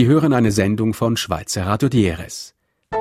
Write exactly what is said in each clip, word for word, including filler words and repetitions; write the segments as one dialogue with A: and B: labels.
A: Sie hören eine Sendung von Schweizer Radio Dieres.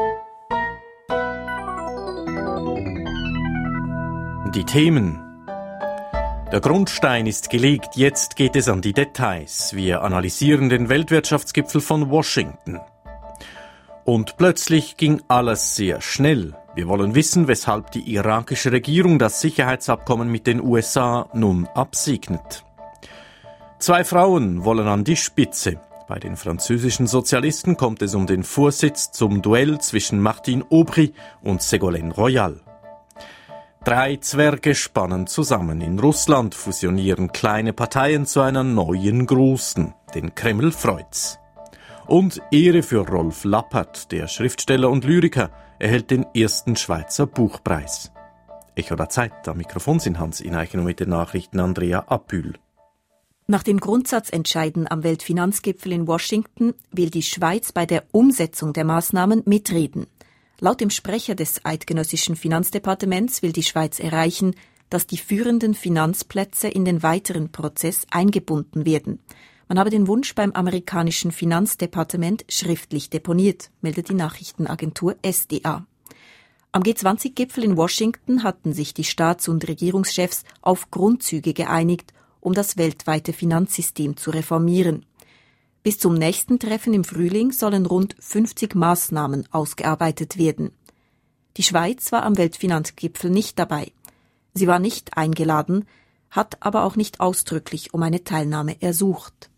B: Die Themen. Der Grundstein ist gelegt, jetzt geht es an die Details. Wir analysieren den Weltwirtschaftsgipfel von Washington. Und plötzlich ging alles sehr schnell. Wir wollen wissen, weshalb die irakische Regierung das Sicherheitsabkommen mit den U S A nun absegnet. Zwei Frauen wollen an die Spitze. Bei den französischen Sozialisten kommt es um den Vorsitz zum Duell zwischen Martine Aubry und Ségolène Royal. Drei Zwerge spannen zusammen. In Russland fusionieren kleine Parteien zu einer neuen großen. Den Kreml freut's. Und Ehre für Rolf Lappert, der Schriftsteller und Lyriker, erhält den ersten Schweizer Buchpreis. Echo der Zeit, am Mikrofon sind Hans Ineichen und mit den Nachrichten Andrea Appül.
C: Nach den Grundsatzentscheiden am Weltfinanzgipfel in Washington will die Schweiz bei der Umsetzung der Maßnahmen mitreden. Laut dem Sprecher des eidgenössischen Finanzdepartements will die Schweiz erreichen, dass die führenden Finanzplätze in den weiteren Prozess eingebunden werden. Man habe den Wunsch beim amerikanischen Finanzdepartement schriftlich deponiert, meldet die Nachrichtenagentur S D A. Am G zwanzig Gipfel in Washington hatten sich die Staats- und Regierungschefs auf Grundzüge geeinigt, um das weltweite Finanzsystem zu reformieren. Bis zum nächsten Treffen im Frühling sollen rund fünfzig Maßnahmen ausgearbeitet werden. Die Schweiz war am Weltfinanzgipfel nicht dabei. Sie war nicht eingeladen, hat aber auch nicht ausdrücklich um eine Teilnahme ersucht.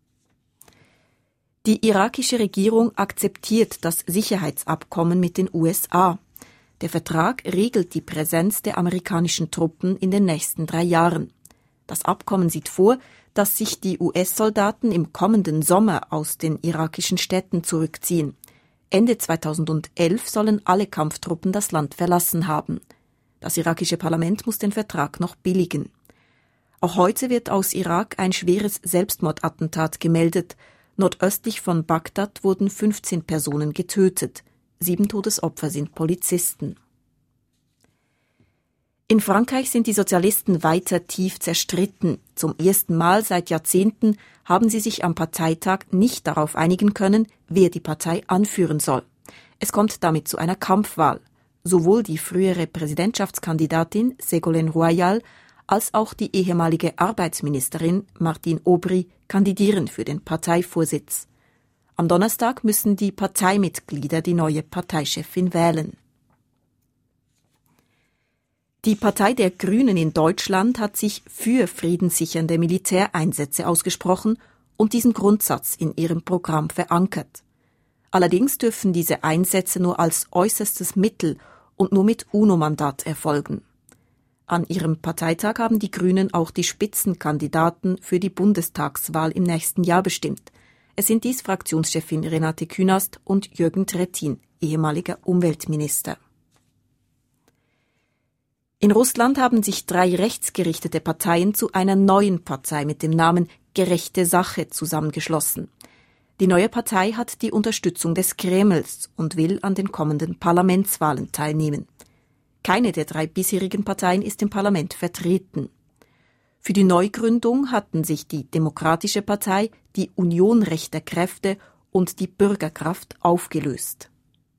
C: Die irakische Regierung akzeptiert das Sicherheitsabkommen mit den U S A. Der Vertrag regelt die Präsenz der amerikanischen Truppen in den nächsten drei Jahren. Das Abkommen sieht vor, dass sich die U S-Soldaten im kommenden Sommer aus den irakischen Städten zurückziehen. Ende zweitausendelf sollen alle Kampftruppen das Land verlassen haben. Das irakische Parlament muss den Vertrag noch billigen. Auch heute wird aus Irak ein schweres Selbstmordattentat gemeldet. Nordöstlich von Bagdad wurden fünfzehn Personen getötet. Sieben Todesopfer sind Polizisten. In Frankreich sind die Sozialisten weiter tief zerstritten. Zum ersten Mal seit Jahrzehnten haben sie sich am Parteitag nicht darauf einigen können, wer die Partei anführen soll. Es kommt damit zu einer Kampfwahl. Sowohl die frühere Präsidentschaftskandidatin Ségolène Royal als auch die ehemalige Arbeitsministerin Martine Aubry kandidieren für den Parteivorsitz. Am Donnerstag müssen die Parteimitglieder die neue Parteichefin wählen. Die Partei der Grünen in Deutschland hat sich für friedenssichernde Militäreinsätze ausgesprochen und diesen Grundsatz in ihrem Programm verankert. Allerdings dürfen diese Einsätze nur als äußerstes Mittel und nur mit UNO-Mandat erfolgen. An ihrem Parteitag haben die Grünen auch die Spitzenkandidaten für die Bundestagswahl im nächsten Jahr bestimmt. Es sind dies Fraktionschefin Renate Künast und Jürgen Trittin, ehemaliger Umweltminister. In Russland haben sich drei rechtsgerichtete Parteien zu einer neuen Partei mit dem Namen Gerechte Sache zusammengeschlossen. Die neue Partei hat die Unterstützung des Kremls und will an den kommenden Parlamentswahlen teilnehmen. Keine der drei bisherigen Parteien ist im Parlament vertreten. Für die Neugründung hatten sich die Demokratische Partei, die Union rechter Kräfte und die Bürgerkraft aufgelöst.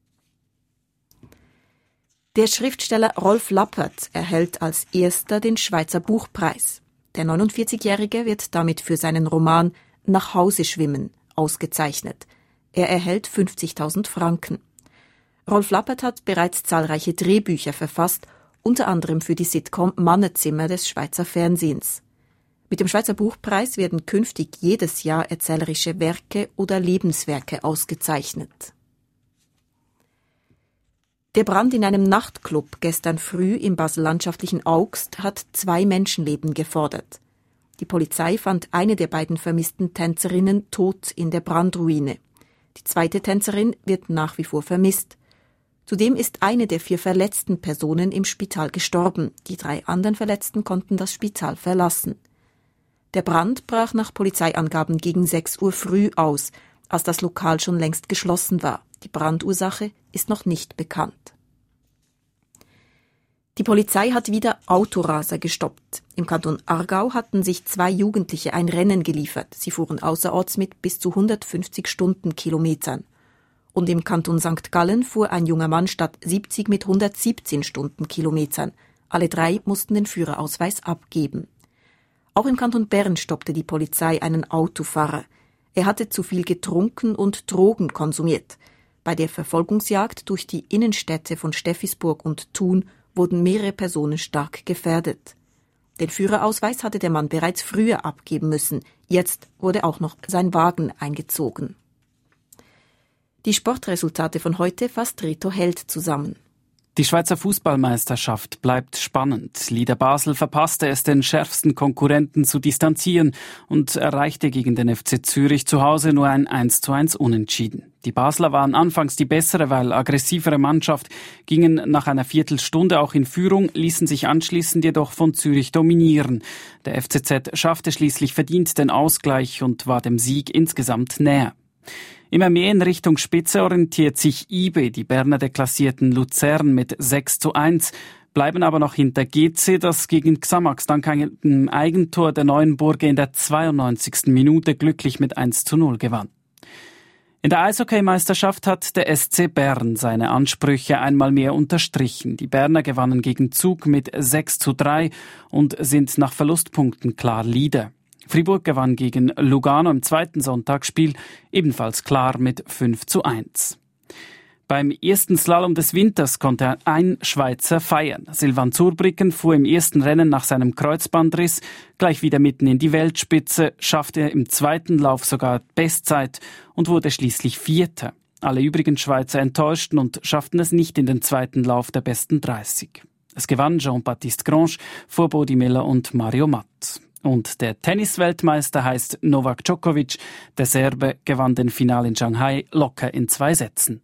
C: Der Schriftsteller Rolf Lappert erhält als erster den Schweizer Buchpreis. Der neunundvierzigjährige wird damit für seinen Roman Nach Hause schwimmen ausgezeichnet. Er erhält fünfzigtausend Franken. Rolf Lappert hat bereits zahlreiche Drehbücher verfasst, unter anderem für die Sitcom Mannezimmer des Schweizer Fernsehens. Mit dem Schweizer Buchpreis werden künftig jedes Jahr erzählerische Werke oder Lebenswerke ausgezeichnet. Der Brand in einem Nachtclub gestern früh im basellandschaftlichen Augst hat zwei Menschenleben gefordert. Die Polizei fand eine der beiden vermissten Tänzerinnen tot in der Brandruine. Die zweite Tänzerin wird nach wie vor vermisst. Zudem ist eine der vier verletzten Personen im Spital gestorben. Die drei anderen Verletzten konnten das Spital verlassen. Der Brand brach nach Polizeiangaben gegen sechs Uhr früh aus, als das Lokal schon längst geschlossen war. Die Brandursache ist noch nicht bekannt. Die Polizei hat wieder Autoraser gestoppt. Im Kanton Aargau hatten sich zwei Jugendliche ein Rennen geliefert. Sie fuhren außerorts mit bis zu hundertfünfzig Stundenkilometern. Und im Kanton Sankt Gallen fuhr ein junger Mann statt siebzig mit hundertsiebzehn Stundenkilometern. Alle drei mussten den Führerausweis abgeben. Auch im Kanton Bern stoppte die Polizei einen Autofahrer. Er hatte zu viel getrunken und Drogen konsumiert. Bei der Verfolgungsjagd durch die Innenstädte von Steffisburg und Thun wurden mehrere Personen stark gefährdet. Den Führerausweis hatte der Mann bereits früher abgeben müssen. Jetzt wurde auch noch sein Wagen eingezogen. Die Sportresultate von heute fasst Reto Held zusammen.
D: Die Schweizer Fußballmeisterschaft bleibt spannend. Lieder Basel verpasste es, den schärfsten Konkurrenten zu distanzieren und erreichte gegen den F C Zürich zu Hause nur ein eins zu eins Unentschieden. Die Basler waren anfangs die bessere, weil aggressivere Mannschaft, gingen nach einer Viertelstunde auch in Führung, ließen sich anschließend jedoch von Zürich dominieren. Der F C Z schaffte schließlich verdient den Ausgleich und war dem Sieg insgesamt näher. Immer mehr in Richtung Spitze orientiert sich I B E. Die Berner deklassierten Luzern mit sechs zu eins, bleiben aber noch hinter G C, das gegen Xamax dank einem Eigentor der Neuenburger in der zweiundneunzigsten Minute glücklich mit eins zu null gewann. In der Eishockeymeisterschaft hat der S C Bern seine Ansprüche einmal mehr unterstrichen. Die Berner gewannen gegen Zug mit sechs zu drei und sind nach Verlustpunkten klar Leader. Fribourg gewann gegen Lugano im zweiten Sonntagsspiel ebenfalls klar mit fünf zu eins. Beim ersten Slalom des Winters konnte ein Schweizer feiern. Silvan Zurbriggen fuhr im ersten Rennen nach seinem Kreuzbandriss gleich wieder mitten in die Weltspitze, schaffte im zweiten Lauf sogar Bestzeit und wurde schließlich Vierter. Alle übrigen Schweizer enttäuschten und schafften es nicht in den zweiten Lauf der besten dreißig. Es gewann Jean-Baptiste Grange vor Bodi Miller und Mario Matt. Und der Tennisweltmeister heißt Novak Djokovic. Der Serbe gewann den Final in Shanghai locker in zwei Sätzen.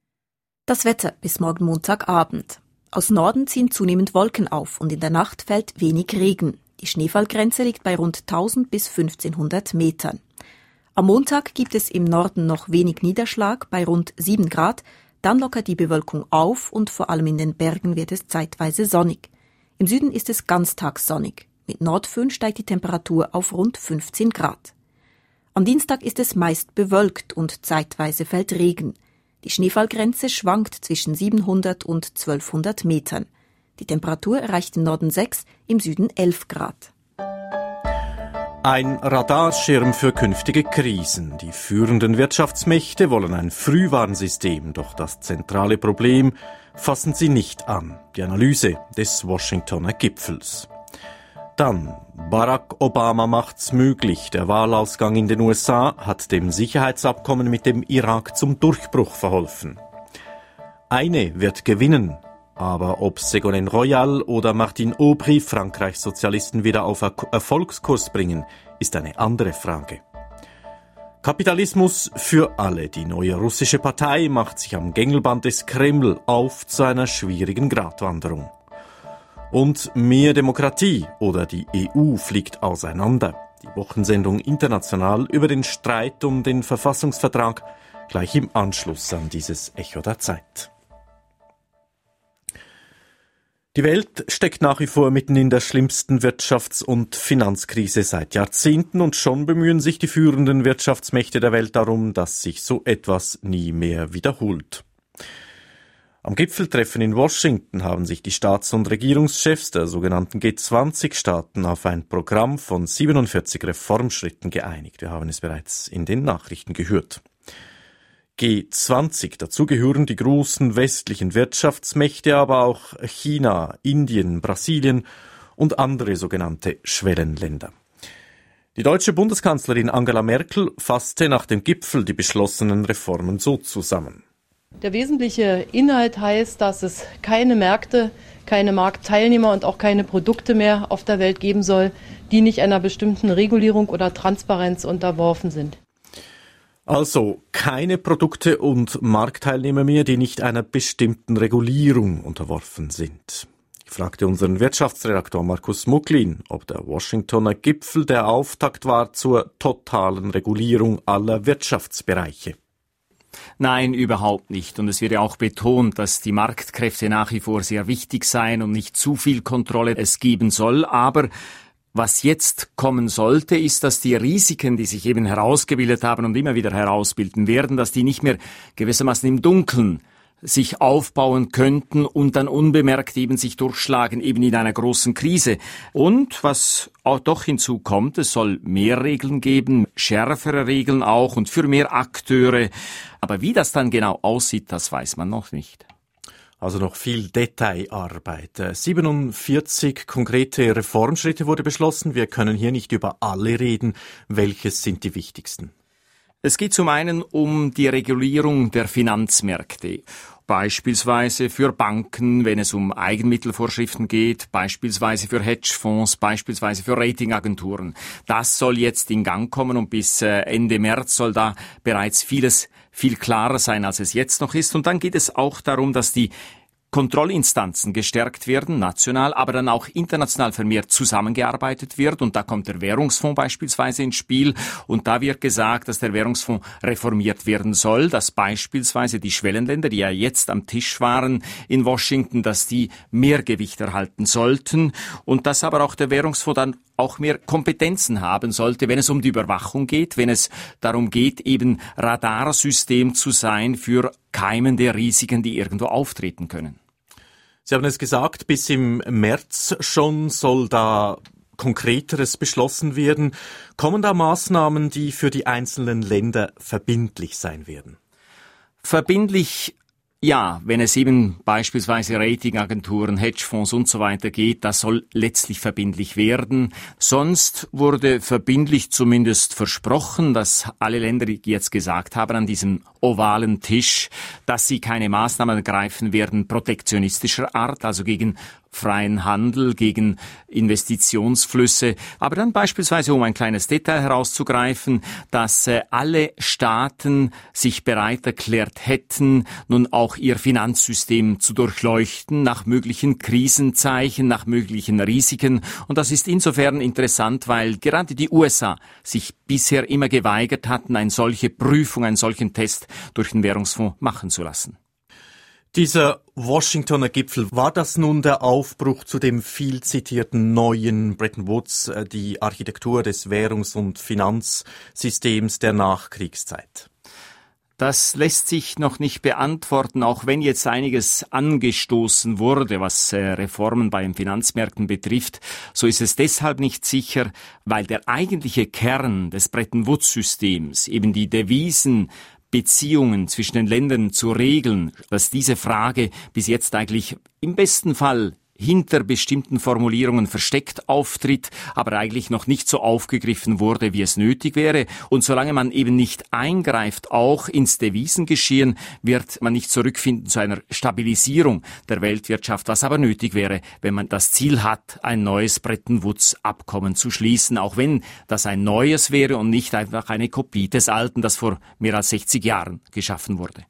C: Das Wetter bis morgen Montagabend. Aus Norden ziehen zunehmend Wolken auf und in der Nacht fällt wenig Regen. Die Schneefallgrenze liegt bei rund tausend bis fünfzehnhundert Metern. Am Montag gibt es im Norden noch wenig Niederschlag bei rund sieben Grad. Dann lockert die Bewölkung auf und vor allem in den Bergen wird es zeitweise sonnig. Im Süden ist es ganztags sonnig. Mit Nordföhn steigt die Temperatur auf rund fünfzehn Grad. Am Dienstag ist es meist bewölkt und zeitweise fällt Regen. Die Schneefallgrenze schwankt zwischen siebenhundert und zwölfhundert Metern. Die Temperatur erreicht im Norden sechs, im Süden elf Grad.
B: Ein Radarschirm für künftige Krisen. Die führenden Wirtschaftsmächte wollen ein Frühwarnsystem, doch das zentrale Problem fassen sie nicht an. Die Analyse des Washingtoner Gipfels. Dann, Barack Obama macht's möglich. Der Wahlausgang in den U S A hat dem Sicherheitsabkommen mit dem Irak zum Durchbruch verholfen. Eine wird gewinnen, aber ob Ségolène Royal oder Martine Aubry Frankreichs Sozialisten wieder auf Erfolgskurs bringen, ist eine andere Frage. Kapitalismus für alle. Die neue russische Partei macht sich am Gängelband des Kreml auf zu einer schwierigen Gratwanderung. Und mehr Demokratie oder die E U fliegt auseinander. Die Wochensendung international über den Streit um den Verfassungsvertrag gleich im Anschluss an dieses Echo der Zeit. Die Welt steckt nach wie vor mitten in der schlimmsten Wirtschafts- und Finanzkrise seit Jahrzehnten und schon bemühen sich die führenden Wirtschaftsmächte der Welt darum, dass sich so etwas nie mehr wiederholt. Am Gipfeltreffen in Washington haben sich die Staats- und Regierungschefs der sogenannten G zwanzig Staaten auf ein Programm von siebenundvierzig Reformschritten geeinigt. Wir haben es bereits in den Nachrichten gehört. G zwanzig, dazu gehören die großen westlichen Wirtschaftsmächte, aber auch China, Indien, Brasilien und andere sogenannte Schwellenländer. Die deutsche Bundeskanzlerin Angela Merkel fasste nach dem Gipfel die beschlossenen Reformen so zusammen.
E: Der wesentliche Inhalt heißt, dass es keine Märkte, keine Marktteilnehmer und auch keine Produkte mehr auf der Welt geben soll, die nicht einer bestimmten Regulierung oder Transparenz unterworfen sind.
B: Also keine Produkte und Marktteilnehmer mehr, die nicht einer bestimmten Regulierung unterworfen sind. Ich fragte unseren Wirtschaftsredaktor Markus Mucklin, ob der Washingtoner Gipfel der Auftakt war zur totalen Regulierung aller Wirtschaftsbereiche.
F: Nein, überhaupt nicht. Und es wird ja auch betont, dass die Marktkräfte nach wie vor sehr wichtig seien und nicht zu viel Kontrolle es geben soll. Aber was jetzt kommen sollte, ist, dass die Risiken, die sich eben herausgebildet haben und immer wieder herausbilden werden, dass die nicht mehr gewissermaßen im Dunkeln sich aufbauen könnten und dann unbemerkt eben sich durchschlagen, eben in einer großen Krise. Und was auch doch hinzukommt, es soll mehr Regeln geben, schärfere Regeln auch und für mehr Akteure. Aber wie das dann genau aussieht, das weiß man noch nicht.
B: Also noch viel Detailarbeit. siebenundvierzig konkrete Reformschritte wurde beschlossen. Wir können hier nicht über alle reden. Welches sind die wichtigsten?
F: Es geht zum einen um die Regulierung der Finanzmärkte. Beispielsweise für Banken, wenn es um Eigenmittelvorschriften geht, beispielsweise für Hedgefonds, beispielsweise für Ratingagenturen. Das soll jetzt in Gang kommen und bis Ende März soll da bereits vieles viel klarer sein, als es jetzt noch ist. Und dann geht es auch darum, dass die Kontrollinstanzen gestärkt werden, national, aber dann auch international vermehrt zusammengearbeitet wird. Und da kommt der Währungsfonds beispielsweise ins Spiel. Und da wird gesagt, dass der Währungsfonds reformiert werden soll, dass beispielsweise die Schwellenländer, die ja jetzt am Tisch waren in Washington, dass die mehr Gewicht erhalten sollten. Und dass aber auch der Währungsfonds dann auch mehr Kompetenzen haben sollte, wenn es um die Überwachung geht, wenn es darum geht, eben Radarsystem zu sein für keimende Risiken, die irgendwo auftreten können.
B: Sie haben es gesagt, bis im März schon soll da Konkreteres beschlossen werden. Kommen da Maßnahmen, die für die einzelnen Länder verbindlich sein werden?
F: Verbindlich ja, wenn es eben beispielsweise Ratingagenturen, Hedgefonds und so weiter geht, das soll letztlich verbindlich werden. Sonst wurde verbindlich zumindest versprochen, dass alle Länder, die jetzt gesagt haben an diesem ovalen Tisch, dass sie keine Maßnahmen ergreifen werden protektionistischer Art, also gegen freien Handel, gegen Investitionsflüsse. Aber dann beispielsweise, um ein kleines Detail herauszugreifen, dass äh, alle Staaten sich bereit erklärt hätten, nun auch ihr Finanzsystem zu durchleuchten, nach möglichen Krisenzeichen, nach möglichen Risiken. Und das ist insofern interessant, weil gerade die U S A sich bisher immer geweigert hatten, eine solche Prüfung, einen solchen Test durch den Währungsfonds machen zu lassen.
B: Dieser Washingtoner Gipfel, war das nun der Aufbruch zu dem viel zitierten neuen Bretton Woods, die Architektur des Währungs- und Finanzsystems der Nachkriegszeit?
F: Das lässt sich noch nicht beantworten, auch wenn jetzt einiges angestoßen wurde, was äh, Reformen bei den Finanzmärkten betrifft. So ist es deshalb nicht sicher, weil der eigentliche Kern des Bretton Woods-Systems, eben die Devisen, Beziehungen zwischen den Ländern zu regeln, dass diese Frage bis jetzt eigentlich im besten Fall hinter bestimmten Formulierungen versteckt auftritt, aber eigentlich noch nicht so aufgegriffen wurde, wie es nötig wäre. Und solange man eben nicht eingreift, auch ins Devisengeschehen, wird man nicht zurückfinden zu einer Stabilisierung der Weltwirtschaft, was aber nötig wäre, wenn man das Ziel hat, ein neues Bretton Woods-Abkommen zu schließen, auch wenn das ein neues wäre und nicht einfach eine Kopie des alten, das vor mehr als sechzig Jahren geschaffen wurde.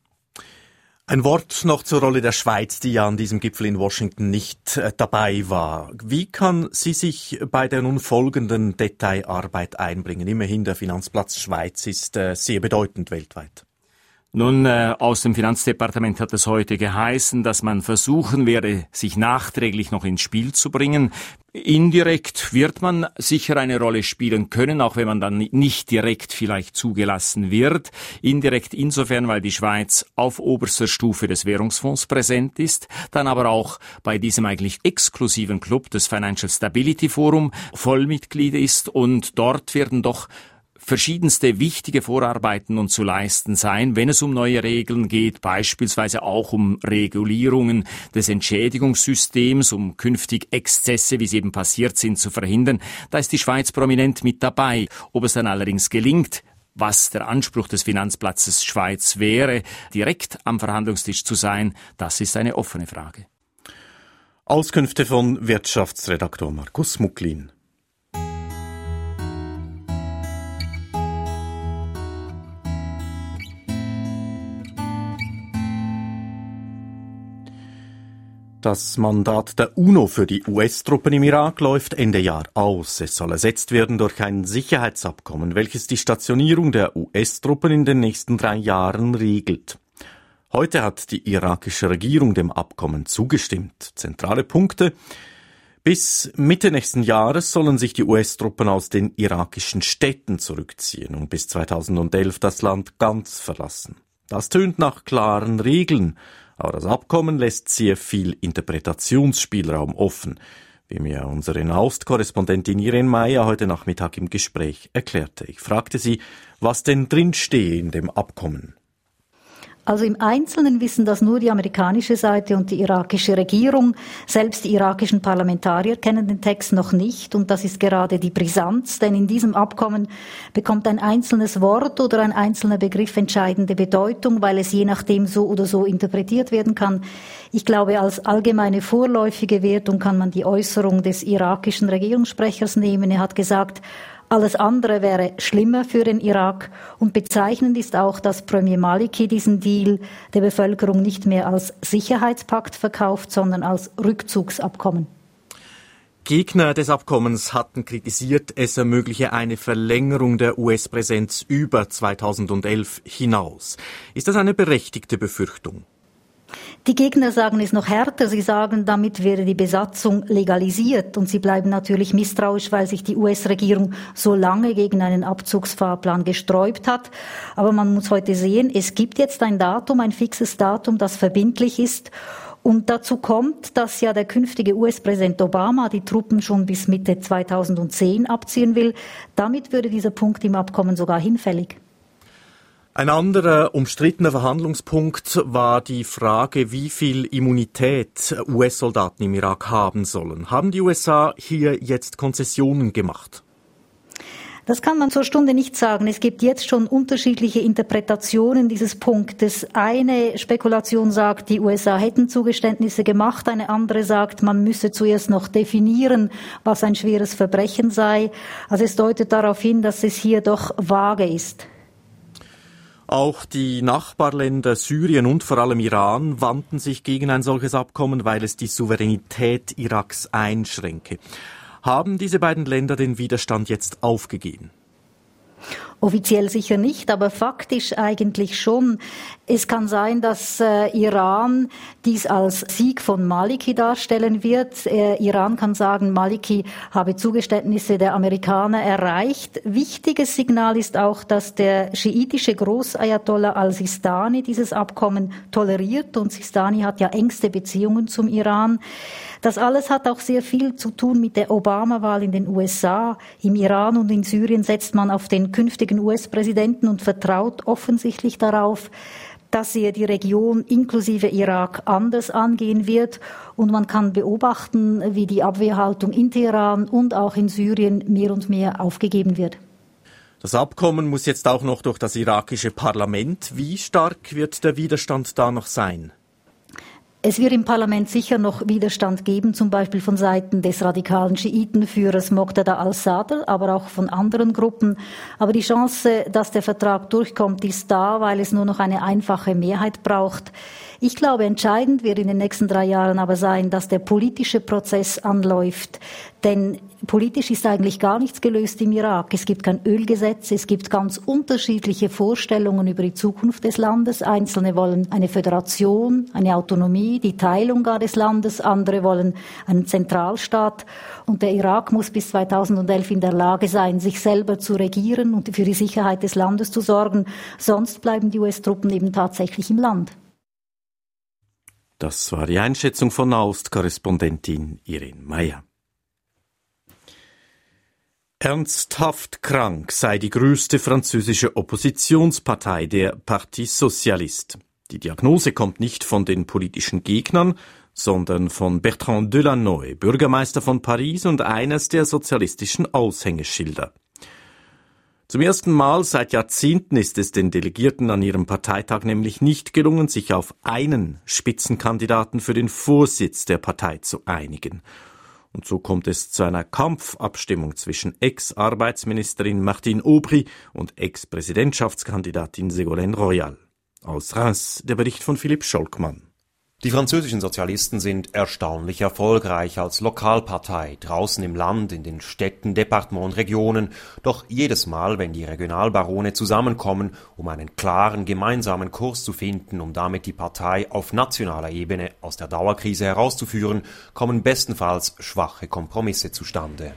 B: Ein Wort noch zur Rolle der Schweiz, die ja an diesem Gipfel in Washington nicht äh, dabei war. Wie kann sie sich bei der nun folgenden Detailarbeit einbringen? Immerhin, der Finanzplatz Schweiz ist äh, sehr bedeutend weltweit.
F: Nun, äh, aus dem Finanzdepartement hat es heute geheißen, dass man versuchen werde, sich nachträglich noch ins Spiel zu bringen. Indirekt wird man sicher eine Rolle spielen können, auch wenn man dann nicht direkt vielleicht zugelassen wird. Indirekt insofern, weil die Schweiz auf oberster Stufe des Währungsfonds präsent ist, dann aber auch bei diesem eigentlich exklusiven Club des Financial Stability Forum Vollmitglied ist, und dort werden doch verschiedenste wichtige Vorarbeiten und zu leisten sein, wenn es um neue Regeln geht, beispielsweise auch um Regulierungen des Entschädigungssystems, um künftig Exzesse, wie sie eben passiert sind, zu verhindern. Da ist die Schweiz prominent mit dabei. Ob es dann allerdings gelingt, was der Anspruch des Finanzplatzes Schweiz wäre, direkt am Verhandlungstisch zu sein, das ist eine offene Frage.
B: Auskünfte von Wirtschaftsredaktor Markus Mucklin. Das Mandat der UNO für die U S-Truppen im Irak läuft Ende Jahr aus. Es soll ersetzt werden durch ein Sicherheitsabkommen, welches die Stationierung der U S-Truppen in den nächsten drei Jahren regelt. Heute hat die irakische Regierung dem Abkommen zugestimmt. Zentrale Punkte: Bis Mitte nächsten Jahres sollen sich die U S-Truppen aus den irakischen Städten zurückziehen und bis zweitausendelf das Land ganz verlassen. Das tönt nach klaren Regeln. Aber das Abkommen lässt sehr viel Interpretationsspielraum offen, wie mir unsere Nahost-Korrespondentin Irene Meyer heute Nachmittag im Gespräch erklärte. Ich fragte sie, was denn drinstehe in dem Abkommen.
G: Also im Einzelnen wissen das nur die amerikanische Seite und die irakische Regierung. Selbst die irakischen Parlamentarier kennen den Text noch nicht. Und das ist gerade die Brisanz, denn in diesem Abkommen bekommt ein einzelnes Wort oder ein einzelner Begriff entscheidende Bedeutung, weil es je nachdem so oder so interpretiert werden kann. Ich glaube, als allgemeine vorläufige Wertung kann man die Äußerung des irakischen Regierungssprechers nehmen. Er hat gesagt, alles andere wäre schlimmer für den Irak. Und bezeichnend ist auch, dass Premier Maliki diesen Deal der Bevölkerung nicht mehr als Sicherheitspakt verkauft, sondern als Rückzugsabkommen.
B: Gegner des Abkommens hatten kritisiert, es ermögliche eine Verlängerung der U S-Präsenz über zweitausendelf hinaus. Ist das eine berechtigte Befürchtung?
G: Die Gegner sagen es noch härter. Sie sagen, damit wäre die Besatzung legalisiert. Und sie bleiben natürlich misstrauisch, weil sich die U S-Regierung so lange gegen einen Abzugsfahrplan gesträubt hat. Aber man muss heute sehen, es gibt jetzt ein Datum, ein fixes Datum, das verbindlich ist. Und dazu kommt, dass ja der künftige U S-Präsident Obama die Truppen schon bis Mitte zweitausendzehn abziehen will. Damit würde dieser Punkt im Abkommen sogar hinfällig.
B: Ein anderer umstrittener Verhandlungspunkt war die Frage, wie viel Immunität U S-Soldaten im Irak haben sollen. Haben die U S A hier jetzt Konzessionen gemacht?
G: Das kann man zur Stunde nicht sagen. Es gibt jetzt schon unterschiedliche Interpretationen dieses Punktes. Eine Spekulation sagt, die U S A hätten Zugeständnisse gemacht. Eine andere sagt, man müsse zuerst noch definieren, was ein schweres Verbrechen sei. Also es deutet darauf hin, dass es hier doch vage ist.
B: Auch die Nachbarländer Syrien und vor allem Iran wandten sich gegen ein solches Abkommen, weil es die Souveränität Iraks einschränke. Haben diese beiden Länder den Widerstand jetzt aufgegeben?
G: Offiziell sicher nicht, aber faktisch eigentlich schon. Es kann sein, dass äh, Iran dies als Sieg von Maliki darstellen wird. Äh, Iran kann sagen, Maliki habe Zugeständnisse der Amerikaner erreicht. Wichtiges Signal ist auch, dass der schiitische Großayatollah al-Sistani dieses Abkommen toleriert. Und Sistani hat ja engste Beziehungen zum Iran. Das alles hat auch sehr viel zu tun mit der Obama-Wahl in den U S A. Im Iran und in Syrien setzt man auf den künftigen U S-Präsidenten und vertraut offensichtlich darauf, dass er die Region inklusive Irak anders angehen wird. Und man kann beobachten, wie die Abwehrhaltung in Teheran und auch in Syrien mehr und mehr aufgegeben wird.
B: Das Abkommen muss jetzt auch noch durch das irakische Parlament. Wie stark wird der Widerstand da noch sein?
G: Es wird im Parlament sicher noch Widerstand geben, zum Beispiel von Seiten des radikalen Schiitenführers Moqtada al-Sadr, aber auch von anderen Gruppen. Aber die Chance, dass der Vertrag durchkommt, ist da, weil es nur noch eine einfache Mehrheit braucht. Ich glaube, entscheidend wird in den nächsten drei Jahren aber sein, dass der politische Prozess anläuft. Denn politisch ist eigentlich gar nichts gelöst im Irak. Es gibt kein Ölgesetz, es gibt ganz unterschiedliche Vorstellungen über die Zukunft des Landes. Einzelne wollen eine Föderation, eine Autonomie, die Teilung gar des Landes. Andere wollen einen Zentralstaat. Und der Irak muss bis zweitausendelf in der Lage sein, sich selber zu regieren und für die Sicherheit des Landes zu sorgen. Sonst bleiben die U S-Truppen eben tatsächlich im Land.
B: Das war die Einschätzung von Nahost-Korrespondentin Irene Meyer. Ernsthaft krank sei die größte französische Oppositionspartei, der Parti Socialiste. Die Diagnose kommt nicht von den politischen Gegnern, sondern von Bertrand Delanoë, Bürgermeister von Paris und eines der sozialistischen Aushängeschilder. Zum ersten Mal seit Jahrzehnten ist es den Delegierten an ihrem Parteitag nämlich nicht gelungen, sich auf einen Spitzenkandidaten für den Vorsitz der Partei zu einigen. Und so kommt es zu einer Kampfabstimmung zwischen Ex-Arbeitsministerin Martine Aubry und Ex-Präsidentschaftskandidatin Ségolène Royal. Aus Reims der Bericht von Philipp Scholkmann.
H: Die französischen Sozialisten sind erstaunlich erfolgreich als Lokalpartei, draußen im Land, in den Städten, Departements und Regionen. Doch jedes Mal, wenn die Regionalbarone zusammenkommen, um einen klaren gemeinsamen Kurs zu finden, um damit die Partei auf nationaler Ebene aus der Dauerkrise herauszuführen, kommen bestenfalls schwache Kompromisse zustande.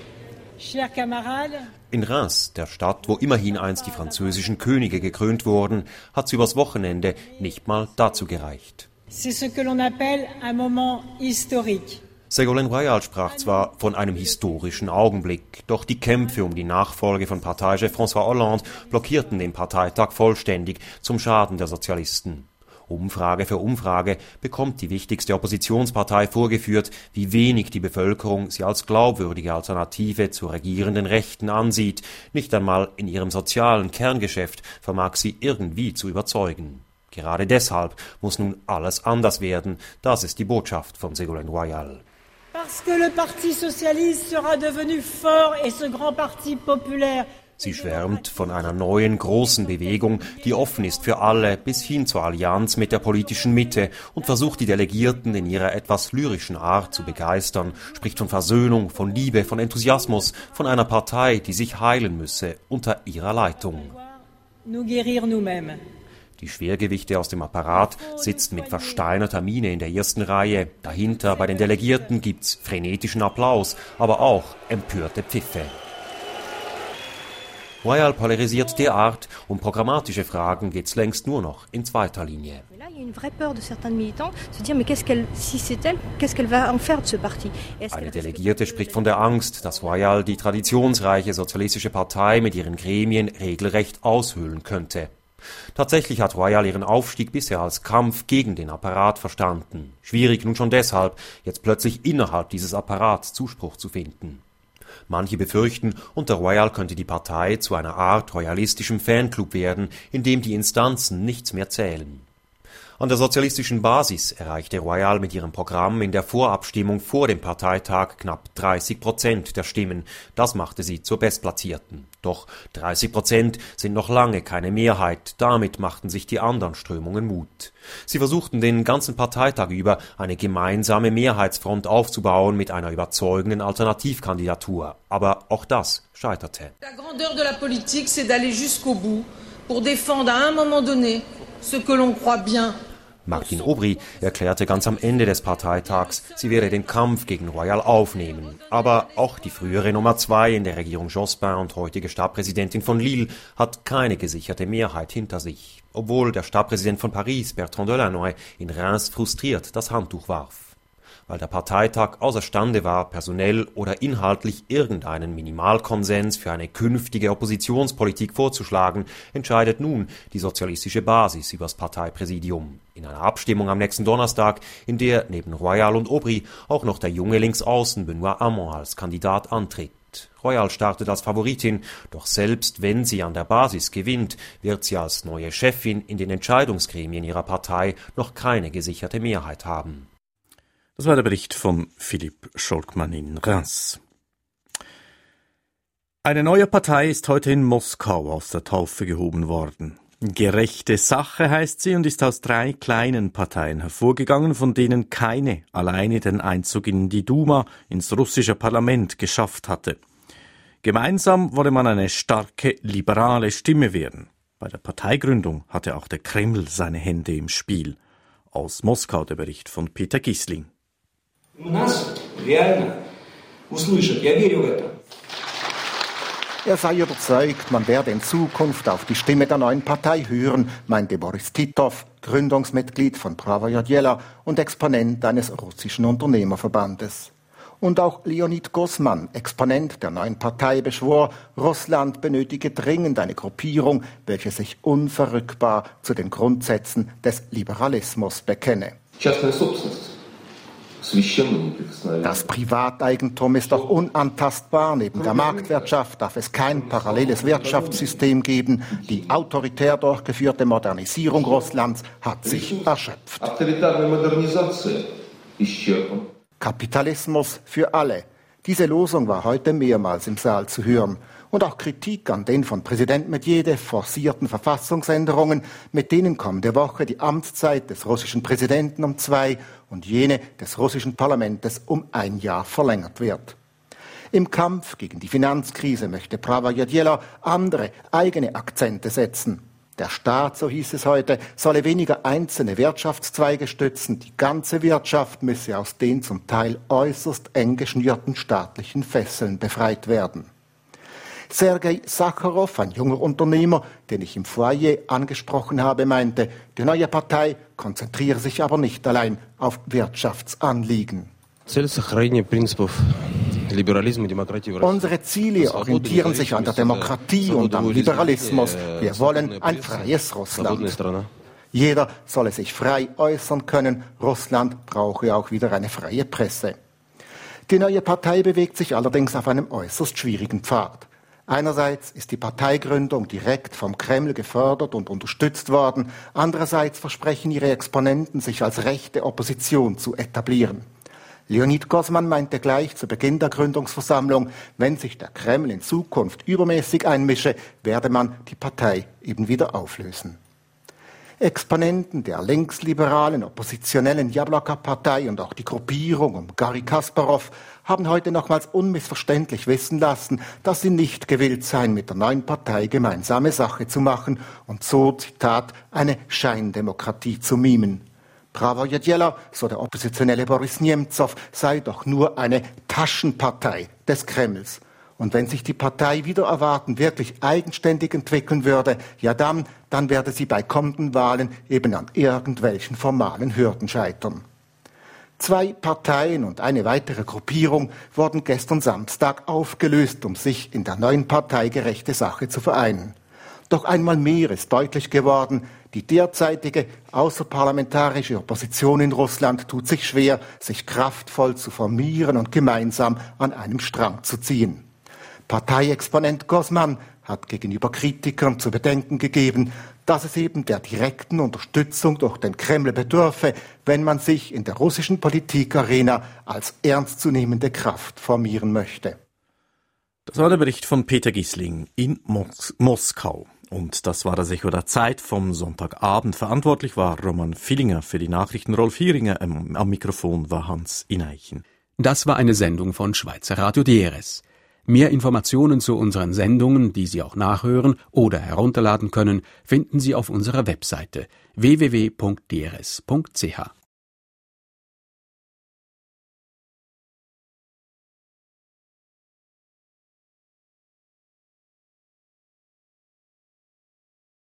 H: In Reims, der Stadt, wo immerhin einst die französischen Könige gekrönt wurden, hat es übers Wochenende nicht mal dazu gereicht.
I: C'est ce que l'on appelle un moment historique.
H: Ségolène Royal sprach zwar von einem historischen Augenblick, doch die Kämpfe um die Nachfolge von Parteichef François Hollande blockierten den Parteitag vollständig zum Schaden der Sozialisten. Umfrage für Umfrage bekommt die wichtigste Oppositionspartei vorgeführt, wie wenig die Bevölkerung sie als glaubwürdige Alternative zur regierenden Rechten ansieht. Nicht einmal in ihrem sozialen Kerngeschäft vermag sie irgendwie zu überzeugen. Gerade deshalb muss nun alles anders werden. Das ist die Botschaft von Ségolène Royal.
I: Parce que le Parti socialiste sera devenu fort et ce grand parti populaire.
H: Sie schwärmt von einer neuen, großen Bewegung, die offen ist für alle, bis hin zur Allianz mit der politischen Mitte und versucht, die Delegierten in ihrer etwas lyrischen Art zu begeistern, spricht von Versöhnung, von Liebe, von Enthusiasmus, von einer Partei, die sich heilen müsse unter ihrer Leitung.
I: Nous guérir nous-mêmes.
H: Die Schwergewichte aus dem Apparat sitzen mit versteinerter Miene in der ersten Reihe. Dahinter bei den Delegierten gibt's frenetischen Applaus, aber auch empörte Pfiffe. Royal polarisiert derart, um programmatische Fragen geht's längst nur noch in zweiter Linie. Eine Delegierte spricht von der Angst, dass Royal die traditionsreiche sozialistische Partei mit ihren Gremien regelrecht aushöhlen könnte. Tatsächlich hat Royal ihren Aufstieg bisher als Kampf gegen den Apparat verstanden. Schwierig nun schon deshalb, jetzt plötzlich innerhalb dieses Apparats Zuspruch zu finden. Manche befürchten, unter Royal könnte die Partei zu einer Art royalistischem Fanclub werden, in dem die Instanzen nichts mehr zählen. An der sozialistischen Basis erreichte Royal mit ihrem Programm in der Vorabstimmung vor dem Parteitag knapp dreißig Prozent der Stimmen. Das machte sie zur Bestplatzierten. Doch dreißig Prozent sind noch lange keine Mehrheit. Damit machten sich die anderen Strömungen Mut. Sie versuchten den ganzen Parteitag über eine gemeinsame Mehrheitsfront aufzubauen mit einer überzeugenden Alternativkandidatur. Aber auch das scheiterte.
J: La grandeur de la politique, c'est d'aller jusqu'au bout pour défendre à un moment donné ce que l'on croit bien.
H: Martine Aubry erklärte ganz am Ende des Parteitags, sie werde den Kampf gegen Royal aufnehmen. Aber auch die frühere Nummer zwei in der Regierung Jospin und heutige Stadtpräsidentin von Lille hat keine gesicherte Mehrheit hinter sich. Obwohl der Stadtpräsident von Paris, Bertrand Delanoë, in Reims frustriert das Handtuch warf. Weil der Parteitag außerstande war, personell oder inhaltlich irgendeinen Minimalkonsens für eine künftige Oppositionspolitik vorzuschlagen, entscheidet nun die sozialistische Basis übers Parteipräsidium. In einer Abstimmung am nächsten Donnerstag, in der neben Royal und Aubry auch noch der junge Linksaußen Benoît Hamon als Kandidat antritt. Royal startet als Favoritin, doch selbst wenn sie an der Basis gewinnt, wird sie als neue Chefin in den Entscheidungsgremien ihrer Partei noch keine gesicherte Mehrheit haben.
B: Das war der Bericht von Philipp Scholkmann in Reims. Eine neue Partei ist heute in Moskau aus der Taufe gehoben worden. Gerechte Sache heißt sie und ist aus drei kleinen Parteien hervorgegangen, von denen keine alleine den Einzug in die Duma, ins russische Parlament, geschafft hatte. Gemeinsam wolle man eine starke, liberale Stimme werden. Bei der Parteigründung hatte auch der Kreml seine Hände im Spiel. Aus Moskau der Bericht von Peter Gisling.
K: Er sei überzeugt, man werde in Zukunft auf die Stimme der neuen Partei hören, meinte Boris Titov, Gründungsmitglied von Pravaya Djela und Exponent eines russischen Unternehmerverbandes. Und auch Leonid Gosman, Exponent der neuen Partei, beschwor, Russland benötige dringend eine Gruppierung, welche sich unverrückbar zu den Grundsätzen des Liberalismus bekenne. Das Privateigentum ist doch unantastbar. Neben der Marktwirtschaft darf es kein paralleles Wirtschaftssystem geben. Die autoritär durchgeführte Modernisierung Russlands hat sich erschöpft. Kapitalismus für alle. Diese Losung war heute mehrmals im Saal zu hören. Und auch Kritik an den von Präsident Medvedev forcierten Verfassungsänderungen, mit denen kommende Woche die Amtszeit des russischen Präsidenten um zwei und jene des russischen Parlaments um ein Jahr verlängert wird. Im Kampf gegen die Finanzkrise möchte Pravaya Djela andere, eigene Akzente setzen. Der Staat, so hieß es heute, solle weniger einzelne Wirtschaftszweige stützen, die ganze Wirtschaft müsse aus den zum Teil äußerst eng geschnürten staatlichen Fesseln befreit werden. Sergei Sacharow, ein junger Unternehmer, den ich im Foyer angesprochen habe, meinte, die neue Partei konzentriere sich aber nicht allein auf Wirtschaftsanliegen. Unsere Ziele orientieren sich an der Demokratie und am Liberalismus. Wir wollen ein freies Russland. Jeder solle sich frei äußern können. Russland brauche auch wieder eine freie Presse. Die neue Partei bewegt sich allerdings auf einem äußerst schwierigen Pfad. Einerseits ist die Parteigründung direkt vom Kreml gefördert und unterstützt worden. Andererseits versprechen ihre Exponenten, sich als rechte Opposition zu etablieren. Leonid Gozman meinte gleich zu Beginn der Gründungsversammlung, wenn sich der Kreml in Zukunft übermäßig einmische, werde man die Partei eben wieder auflösen. Exponenten der linksliberalen oppositionellen Jabloko-Partei und auch die Gruppierung um Garry Kasparov haben heute nochmals unmissverständlich wissen lassen, dass sie nicht gewillt seien, mit der neuen Partei gemeinsame Sache zu machen und so, Zitat, eine Scheindemokratie zu mimen. Pravaya Djela, so der oppositionelle Boris Nemtsov, sei doch nur eine Taschenpartei des Kremls. Und wenn sich die Partei wider Erwarten wirklich eigenständig entwickeln würde, ja dann, dann werde sie bei kommenden Wahlen eben an irgendwelchen formalen Hürden scheitern. Zwei Parteien und eine weitere Gruppierung wurden gestern Samstag aufgelöst, um sich in der neuen Partei gerechte Sache zu vereinen. Doch einmal mehr ist deutlich geworden, die derzeitige außerparlamentarische Opposition in Russland tut sich schwer, sich kraftvoll zu formieren und gemeinsam an einem Strang zu ziehen. Parteiexponent Gozman hat gegenüber Kritikern zu bedenken gegeben, dass es eben der direkten Unterstützung durch den Kreml bedürfe, wenn man sich in der russischen Politikarena als ernstzunehmende Kraft formieren möchte.
B: Das war der Bericht von Peter Gisling in Mos- Moskau. Und das war das Echo der Zeit vom Sonntagabend. Verantwortlich war Roman Villinger, für die Nachrichten Rolf Hieringer, ähm, am Mikrofon war Hans Ineichen.
A: Das war eine Sendung von Schweizer Radio D R S. Mehr Informationen zu unseren Sendungen, die Sie auch nachhören oder herunterladen können, finden Sie auf unserer Webseite w w w punkt d r s punkt c h.